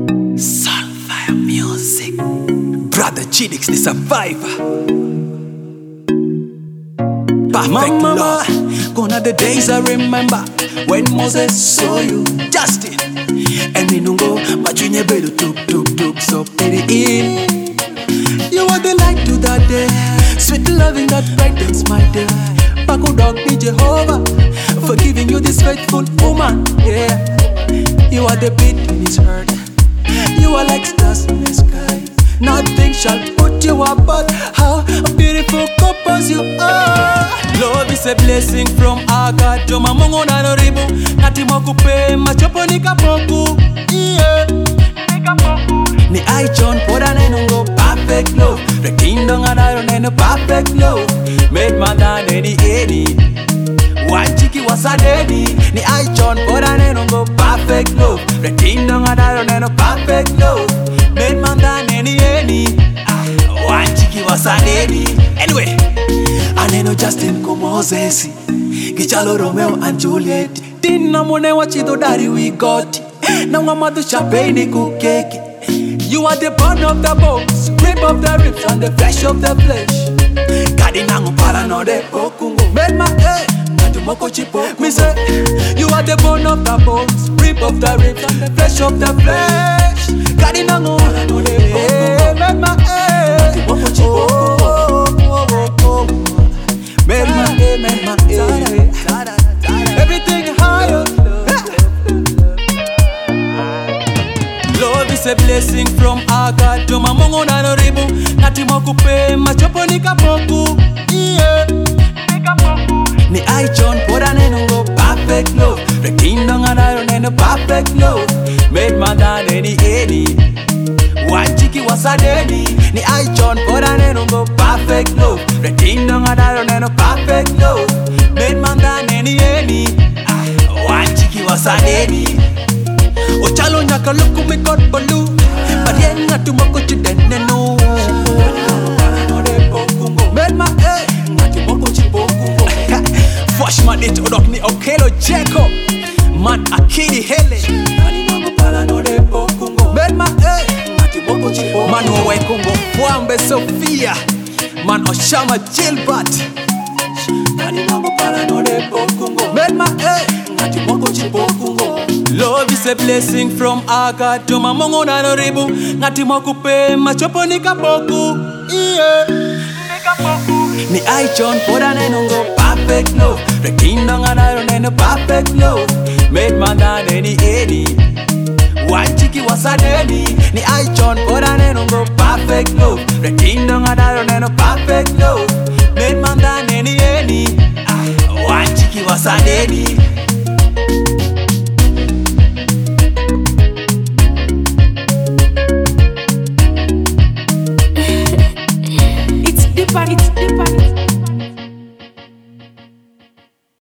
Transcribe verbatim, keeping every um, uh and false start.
Soulfire Music. Brother Chidix, the survivor. Perfect Mama, love. gone are the days I remember when Moses saw you, Justin. And me nungo, majunye bedu tuk tuk tuk so pity in. You are the light to that day, sweet loving that brightens my day. Paco dog be Jehovah, for giving you this faithful woman, yeah. You are the beat in his heart, you are like stars in the sky. Nothing shall put you apart, how beautiful couples you are. Love is a blessing from our God. Joma mongo na no ribu, nati mokupe machopo nikapoku, yeah. Ni I John poda nenongo perfect love. Rekindo ngadayo neno perfect love. Made man than any any. One chiki wasadeni. Ni I John poda nenongo perfect love. Rekindo ngadayo neno perfect love. Made man than any any. One chiki wasadeni. Anyway, aneno Justin Komozesi, Gichalo Romeo and Juliet. Dina mone wachido dari we got. Na mamadu champagne kukeki. You are the bone of the bones, rib of the ribs and the flesh of the flesh. Kadi nangu para no de pokungo. Made my eh, nadu moko chipo. Me say, you are the bone of the bones, rib of the ribs and the flesh of the flesh. Kadi nangu para no de pokungo. Made my eh, nadu moko chipo. Made my eh, made my eh. Everything higher. Love is a blessing from our God. Joma mongo na no ribu, nati mokupe machopo nikapoku, yeah. Ni I John poda nenongo perfect love. Rekindo ngadayo neno perfect love. Made man than any any. One chiki wasadeni. Ni I John poda nenongo perfect love. Rekindo ngadayo neno perfect love. Made man than any any. One chiki wasadeni. Ochalo nyaka loku me got balu, barien ngatu moko chidene no. Made my eh, ngatu moko chipokungo. Wash man it odok ni okelo cheko, man akidi hele. Made my eh, ngatu moko chipokungo. Man uwe kungo, Wambe Sophia, man Oshama Gilbert. Made my eh, ngatu moko chipokungo. Love is a blessing from our God. Joma mongo na no ribu, ngati mokupe machopo nikapoku, yeah. Ni I John poda nenongo perfect love. Rekindo ngadayo neno perfect love. Made man than any any. One chiki wasadeni. Ni I John poda nenongo perfect love. Rekindo ngadayo neno perfect love. Made man than any any. One chiki wasadeni.